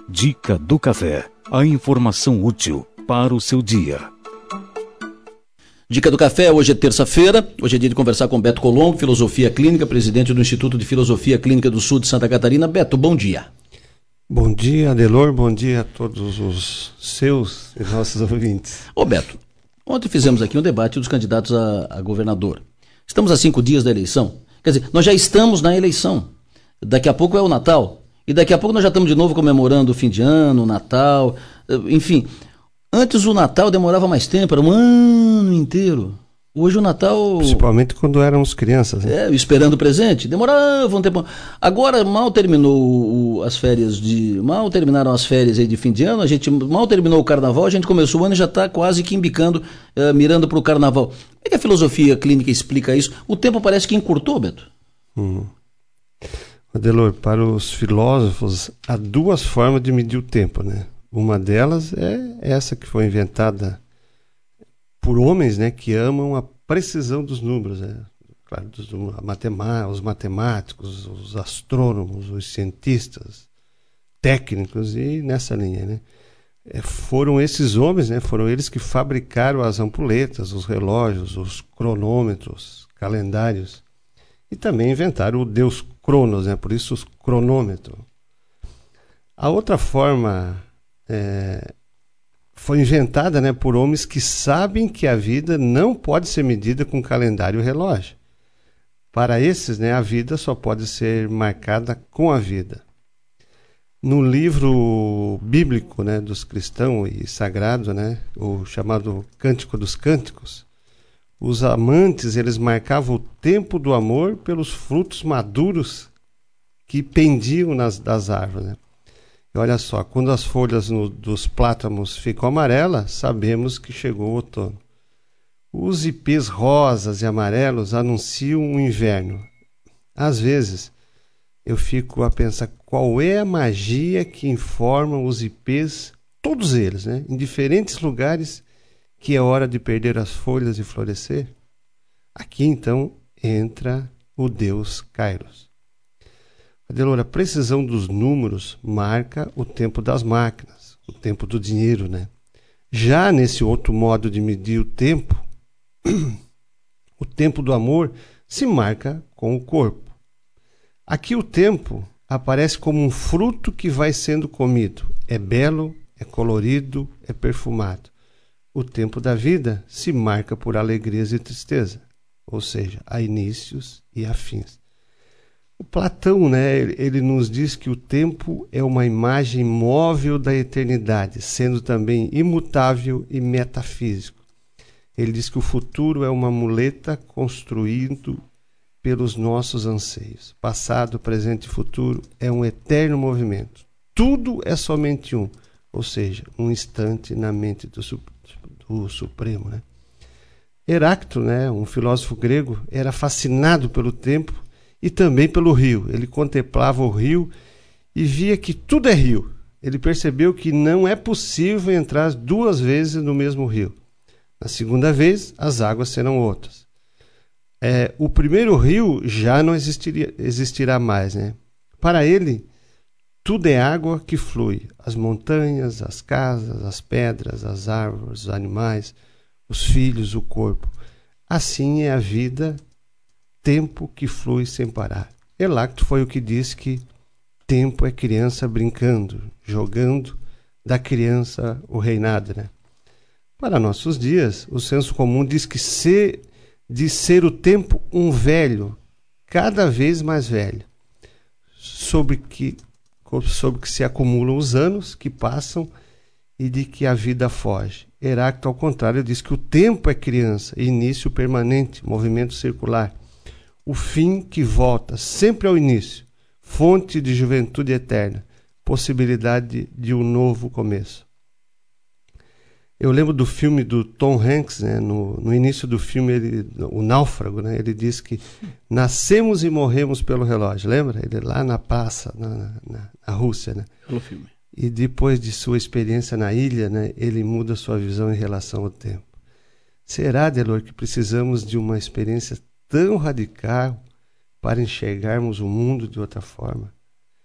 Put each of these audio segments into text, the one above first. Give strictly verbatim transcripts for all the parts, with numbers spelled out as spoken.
Dica do Café, a informação útil para o seu dia. Dica do Café, hoje é terça-feira, hoje é dia de conversar com Beto Colombo, Filosofia Clínica, presidente do Instituto de Filosofia Clínica do Sul de Santa Catarina. Beto, bom dia. Bom dia, Adelor, bom dia a todos os seus e nossos ouvintes. Ô Beto, ontem fizemos aqui um debate dos candidatos a, a governador. Estamos a cinco dias da eleição, quer dizer, nós já estamos na eleição, daqui a pouco é o Natal, e daqui a pouco nós já estamos de novo comemorando o fim de ano, o Natal, enfim. Antes o Natal demorava mais tempo, era um ano inteiro. Hoje o Natal... Principalmente quando éramos crianças. Né? É, esperando o presente, demorava um tempo. Agora mal terminou o, as férias de... Mal terminaram as férias aí de fim de ano, a gente mal terminou o Carnaval, a gente começou o ano e já está quase que embicando, uh, mirando para o Carnaval. Como é que a filosofia clínica explica isso? O tempo parece que encurtou, Beto. Hum. Adelor, para os filósofos, há duas formas de medir o tempo, né? Uma delas é essa que foi inventada por homens, né, que amam a precisão dos números, né? Claro, dos, a matemática, os matemáticos, os astrônomos, os cientistas, técnicos e nessa linha, né? É, foram esses homens, né, foram eles que fabricaram as ampoletas, os relógios, os cronômetros, calendários e também inventaram o deus Cronos, né? Por isso os cronômetros. A outra forma é, foi inventada, né, por homens que sabem que a vida não pode ser medida com calendário e relógio. Para esses, né, a vida só pode ser marcada com a vida. No livro bíblico, né, dos cristãos e sagrado, né, o chamado Cântico dos Cânticos, os amantes eles marcavam o tempo do amor pelos frutos maduros que pendiam nas, das árvores, né? E olha só, quando as folhas no, dos plátanos ficam amarelas, sabemos que chegou o outono. Os ipês rosas e amarelos anunciam o inverno. Às vezes, eu fico a pensar qual é a magia que informa os ipês, todos eles, né, em diferentes lugares, que é hora de perder as folhas e florescer. Aqui, então, entra o deus Kairos. Adelor, a precisão dos números marca o tempo das máquinas, o tempo do dinheiro, né? Já nesse outro modo de medir o tempo, o tempo do amor se marca com o corpo. Aqui o tempo aparece como um fruto que vai sendo comido. É belo, é colorido, é perfumado. O tempo da vida se marca por alegrias e tristeza, ou seja, há inícios e há fins. O Platão, né, ele nos diz que o tempo é uma imagem móvel da eternidade, sendo também imutável e metafísico. Ele diz que o futuro é uma muleta construído pelos nossos anseios. Passado, presente e futuro é um eterno movimento. Tudo é somente um, ou seja, um instante na mente do, do Supremo, né? Heráclito, né, um filósofo grego, era fascinado pelo tempo e também pelo rio. Ele contemplava o rio e via que tudo é rio. Ele percebeu que não é possível entrar duas vezes no mesmo rio. Na segunda vez, as águas serão outras. É, o primeiro rio já não existiria, existirá mais, né? Para ele, tudo é água que flui. As montanhas, as casas, as pedras, as árvores, os animais, os filhos, o corpo. Assim é a vida, tempo que flui sem parar. Heráclito foi o que disse que tempo é criança brincando, jogando da criança o reinado, né? Para nossos dias, o senso comum diz que ser, de ser o tempo um velho, cada vez mais velho, sobre que, sobre que se acumulam os anos que passam e de que a vida foge. Heráclito, ao contrário, diz que o tempo é criança, início permanente, movimento circular. O fim que volta sempre ao início, fonte de juventude eterna, possibilidade de um novo começo. Eu lembro do filme do Tom Hanks, né? no, no início do filme, ele, o Náufrago, né? Ele diz que nascemos e morremos pelo relógio, lembra? Ele lá na praça, na, na, na Rússia, né? Pelo filme. E depois de sua experiência na ilha, né, ele muda sua visão em relação ao tempo. Será, Adelor, que precisamos de uma experiência tão radical para enxergarmos o mundo de outra forma?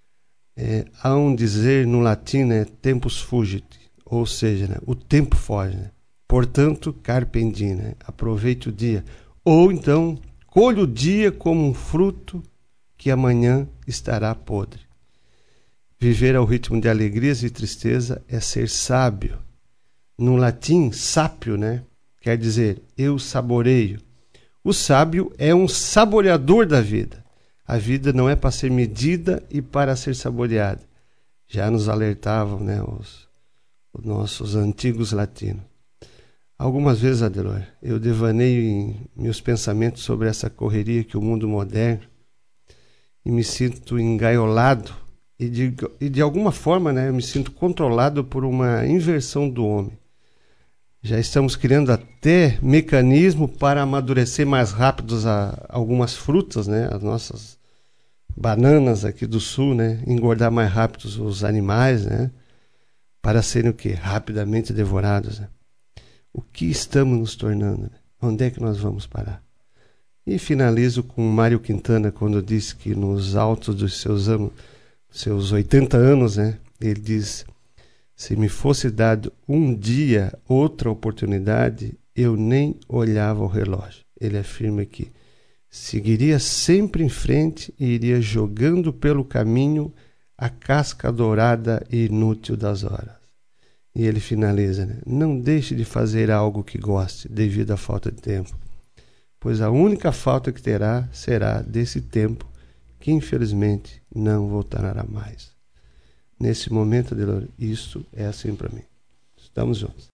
É, há um dizer no latim, né, tempus fugit, ou seja, né, o tempo foge. Né? Portanto, carpe diem, né, aproveite o dia. Ou então, colhe o dia como um fruto que amanhã estará podre. Viver ao ritmo de alegrias e tristeza é ser sábio. No latim, sápio, né, quer dizer eu saboreio. O sábio é um saboreador da vida. A vida não é para ser medida e para ser saboreada. Já nos alertavam, né, os, os nossos antigos latinos. Algumas vezes, Adelor, eu devaneio em meus pensamentos sobre essa correria que o mundo moderno e me sinto engaiolado e de, e de alguma forma, né, eu me sinto controlado por uma inversão do homem. Já estamos criando até mecanismo para amadurecer mais rápidos a, algumas frutas, né, as nossas bananas aqui do sul, né, engordar mais rápido os animais, né, para serem o quê? Rapidamente devorados, né? O que estamos nos tornando? Né? Onde é que nós vamos parar? E finalizo com Mário Quintana, quando disse que nos altos dos seus anos, seus oitenta anos, né, ele diz: se me fosse dado um dia outra oportunidade, eu nem olhava o relógio. Ele afirma que seguiria sempre em frente e iria jogando pelo caminho a casca dourada e inútil das horas. E ele finaliza, né? Não deixe de fazer algo que goste devido à falta de tempo, pois a única falta que terá será desse tempo que infelizmente não voltará mais. Nesse momento, Adelor, isso é assim para mim. Estamos juntos.